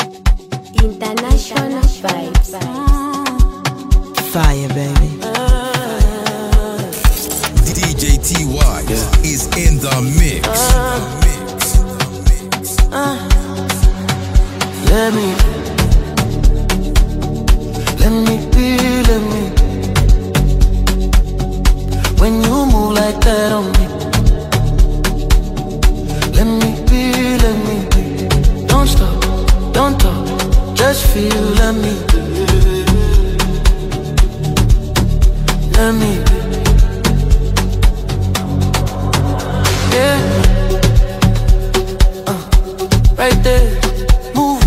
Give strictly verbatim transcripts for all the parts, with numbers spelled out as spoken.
International vibes. Fire, baby. D J T Y yeah. is in the mix. Uh, mix. Uh, let me, let me be, let me. When you move like that on me, let me be, let me be. Don't stop, don't talk, just feel, let me be. Let me be. Yeah, uh, right there, move.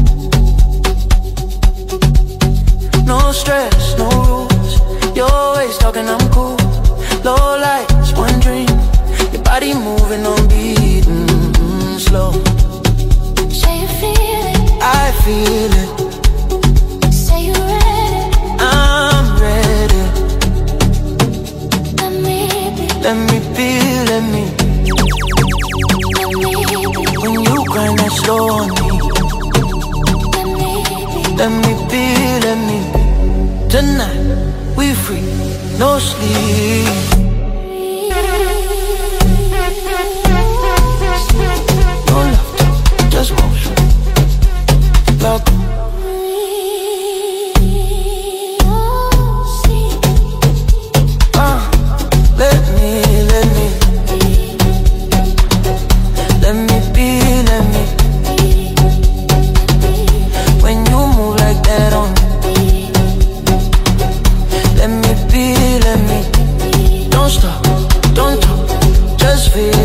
No stress, no rules. You're always talking, I'm cool. Low lights, one dream. Your body moving on beat, mm-hmm, slow. Say you feel it, I feel it. Say you ready, I'm ready. Let me be, Let me be, let me. When you grind that slow on me, let me be, let me be. Tonight, we free, no sleep. No laughter, just motion. Love. Uh, let me, let me. Let me be, let me. When you move like that on me, let me be, let me. Don't stop, don't talk, just feel.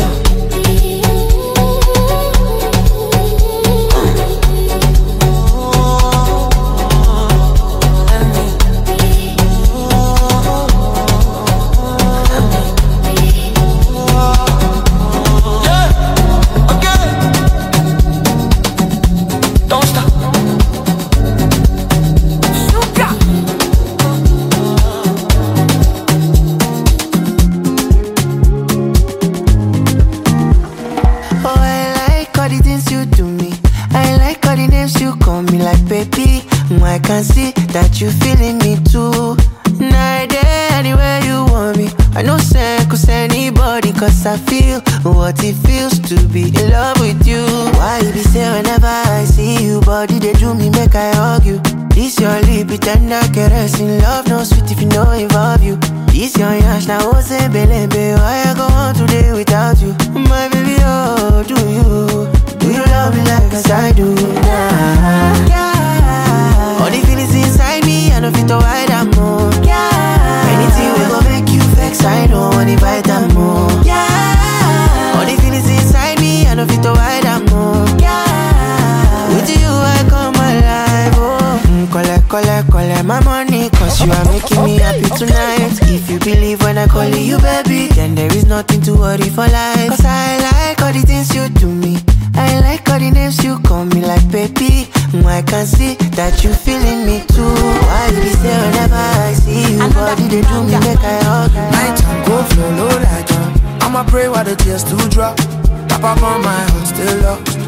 I can see that you feeling me too. Night day, anywhere you want me. I know send cause anybody, cause I feel what it feels to be in love with you. Why you be say whenever I see you, body they do me, make I hug you. This your lip, tender caressing, love no sweet if you know involve you. This your yash, now what's a belebe, why I go on today without you? My baby, oh, do you, do you love me like as I do now? Yeah. All the feelings inside me, I know fit to hide them more. Yeah. Anything we gon' make you vex, I don't wanna invite them more. Yeah. All the feelings inside me, I know fit to hide them more. Yeah. With you I come alive, oh. Mm, collect, collect, collect my money, cause you are making me happy tonight. If you believe when I call you baby, then there is nothing to worry for life. Cause I like all the things you do me, I like all the names you call me like baby. I can see that you feeling me too. Why you be say whenever I see you, body they do me make I hug. Night time go flow, low like uh. I'ma pray while the tears do drop. Tap up on my heart, still lost.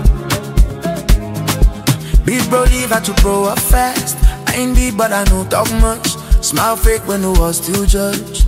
Big bro leave had to grow up fast. I ain't deep but I know talk much. Smile fake when the world still judge.